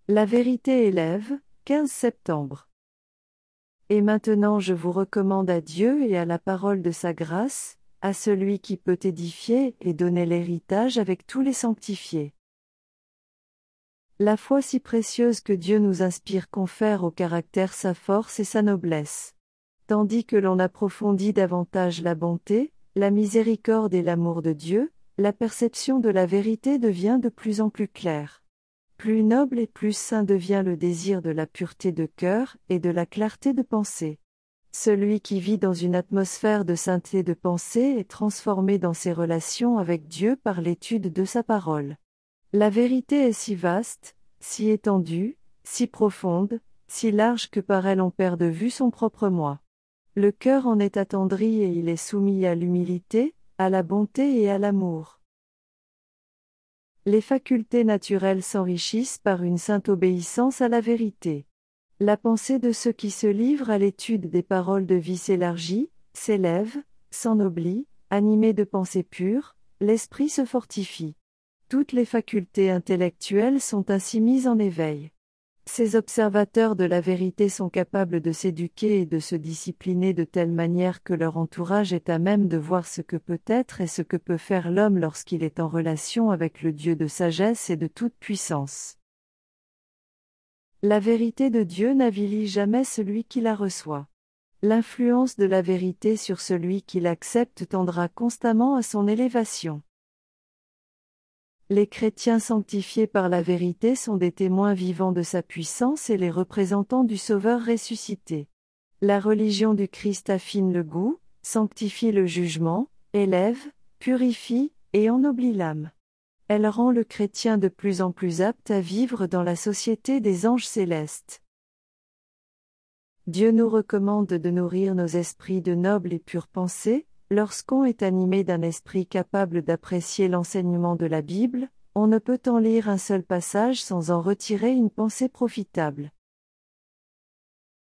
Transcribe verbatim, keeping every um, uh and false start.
La vérité élève, quinze septembre. Et maintenant je vous recommande à Dieu et à la parole de sa grâce, à celui qui peut édifier et donner l'héritage avec tous les sanctifiés. La foi si précieuse que Dieu nous inspire confère au caractère sa force et sa noblesse. Tandis que l'on approfondit davantage la bonté, la miséricorde et l'amour de Dieu, la perception de la vérité devient de plus en plus claire. Plus noble et plus saint devient le désir de la pureté de cœur et de la clarté de pensée. Celui qui vit dans une atmosphère de sainteté de pensée est transformé dans ses relations avec Dieu par l'étude de sa parole. La vérité est si vaste, si étendue, si profonde, si large que par elle on perd de vue son propre moi. Le cœur en est attendri et il est soumis à l'humilité, à la bonté et à l'amour. Les facultés naturelles s'enrichissent par une sainte obéissance à la vérité. La pensée de ceux qui se livrent à l'étude des paroles de vie s'élargit, s'élève, s'ennoblit, animé de pensées pures, l'esprit se fortifie. Toutes les facultés intellectuelles sont ainsi mises en éveil. Ces observateurs de la vérité sont capables de s'éduquer et de se discipliner de telle manière que leur entourage est à même de voir ce que peut être et ce que peut faire l'homme lorsqu'il est en relation avec le Dieu de sagesse et de toute puissance. La vérité de Dieu n'avilit jamais celui qui la reçoit. L'influence de la vérité sur celui qui l'accepte tendra constamment à son élévation. Les chrétiens sanctifiés par la vérité sont des témoins vivants de sa puissance et les représentants du Sauveur ressuscité. La religion du Christ affine le goût, sanctifie le jugement, élève, purifie, et ennoblit l'âme. Elle rend le chrétien de plus en plus apte à vivre dans la société des anges célestes. Dieu nous recommande de nourrir nos esprits de nobles et pures pensées. Lorsqu'on est animé d'un esprit capable d'apprécier l'enseignement de la Bible, on ne peut en lire un seul passage sans en retirer une pensée profitable.